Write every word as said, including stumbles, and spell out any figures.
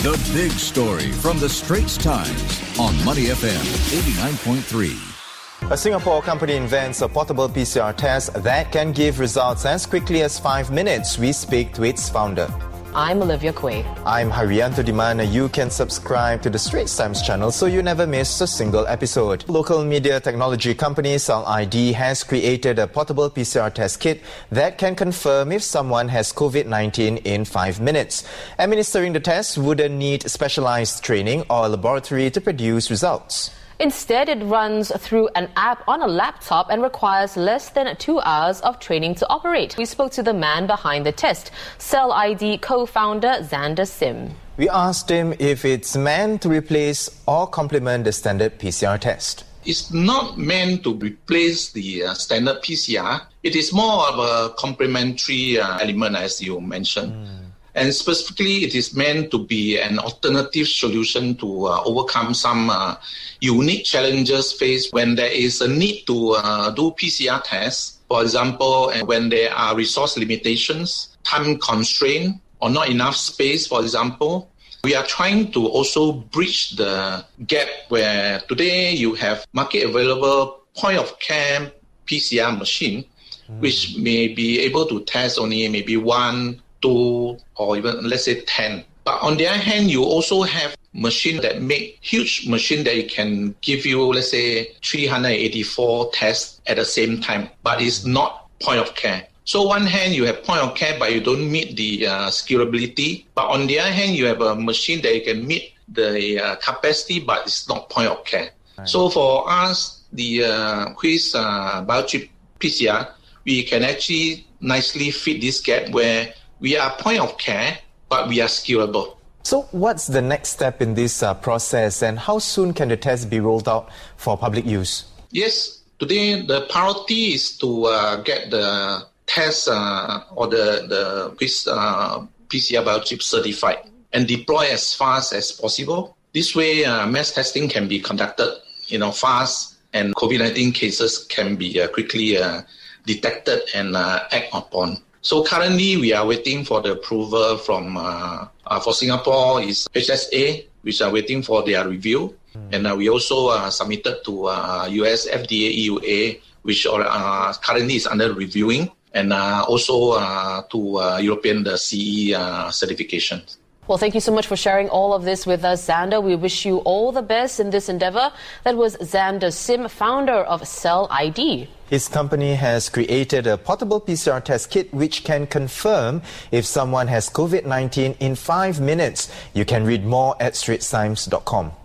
The big story from the Straits Times on Money F M eighty-nine point three. A Singapore company invents a portable P C R test that can give results as quickly as five minutes. We speak to its founder. I'm Olivia Quay. I'm Haryanto Dimana. You can subscribe to the Straits Times channel so you never miss a single episode. Local media technology company Cell I D has created a portable P C R test kit that can confirm if someone has COVID nineteen in five minutes. Administering the test wouldn't need specialized training or a laboratory to produce results. Instead, it runs through an app on a laptop and requires less than two hours of training to operate. We spoke to the man behind the test, Cell I D co-founder Xander Sim. We asked him if it's meant to replace or complement the standard P C R test. It's not meant to replace the uh, standard P C R. It is more of a complementary uh, element, as you mentioned. Mm. And specifically, it is meant to be an alternative solution to uh, overcome some uh, unique challenges faced when there is a need to uh, do P C R tests. For example, when there are resource limitations, time constraint, or not enough space, for example. We are trying to also bridge the gap where today you have market available point-of-care P C R machine, mm. which may be able to test only maybe one, two, or even let's say ten. But on the other hand, you also have machines that make huge machine that it can give you, let's say, three hundred eighty-four tests at the same time, but it's not point of care. So one hand, you have point of care, but you don't meet the uh, scalability. But on the other hand, you have a machine that you can meet the uh, capacity, but it's not point of care. Right. So for us, the uh, Quiz uh, Biochip P C R, we can actually nicely fit this gap where we are point of care, but we are scalable. So what's the next step in this uh, process, and how soon can the test be rolled out for public use? Yes, today the priority is to uh, get the test uh, or the, the this, uh, P C R biochip certified and deploy as fast as possible. This way, uh, mass testing can be conducted, you know, fast, and COVID nineteen cases can be uh, quickly uh, detected and uh, act upon. So currently, we are waiting for the approval from, uh, uh, for Singapore is H S A, which are waiting for their review. Mm. And uh, we also uh, submitted to uh, U S F D A, E U A, which are, uh, currently is under reviewing, and uh, also uh, to uh, European the C E uh, certification. Well, thank you so much for sharing all of this with us, Xander. We wish you all the best in this endeavor. That was Xander Sim, founder of Cell I D. His company has created a portable P C R test kit which can confirm if someone has COVID nineteen in five minutes. You can read more at straits times dot com.